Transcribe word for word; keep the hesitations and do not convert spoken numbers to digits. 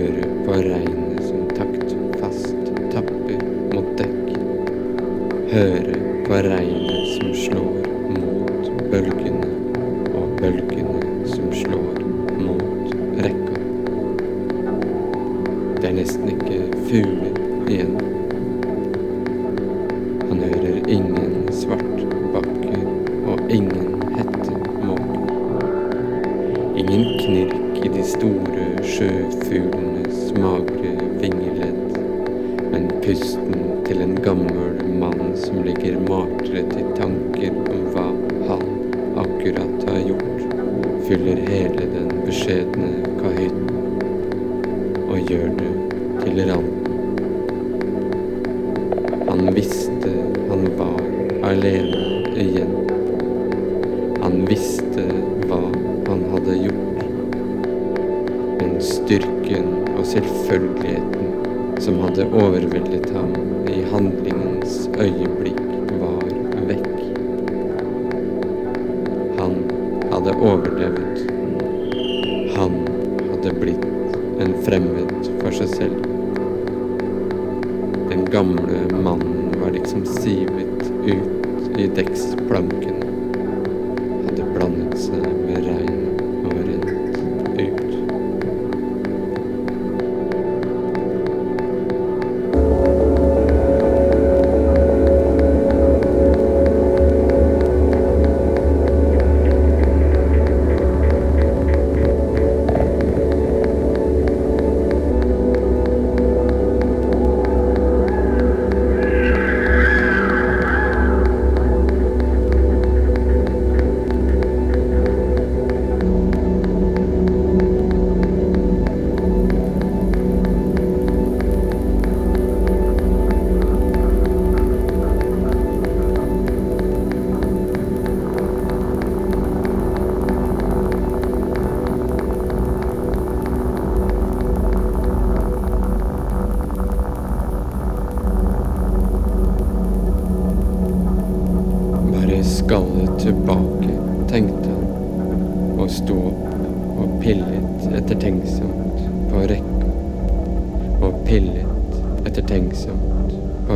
hører på regnet som taktfast tapper mot dekk. Hører på regnet som slår mot bølgene, og bølgene som slår mot rekka. Det er nesten ikke fugler igjen. Han hører ingen svartbakker og ingen hettemåker. Ingen knirk i de store sjøfuglenes magre vingeledd, men pusten til en gammel mann som ligger martret i tanker om hva han akkurat har gjort, fyller hele den beskjedne kahytten og gjør det til rand. Han visste han var alene igjen. Han visste hva han hadde gjort, men styrken og selvfølgeligheten som hadde overveldet ham i handlingens øyeblikk var vekk. Han hadde overlevd. Han hadde blitt en fremmed for seg selv. Den gamle mannen var liksom sivet ut i dekksplanken, hadde blandet seg med regn og rent ut. Skalle tilbake, tenkte han, og sto opp og pillet ettertenksomt på rekka, og pillet ettertenksomt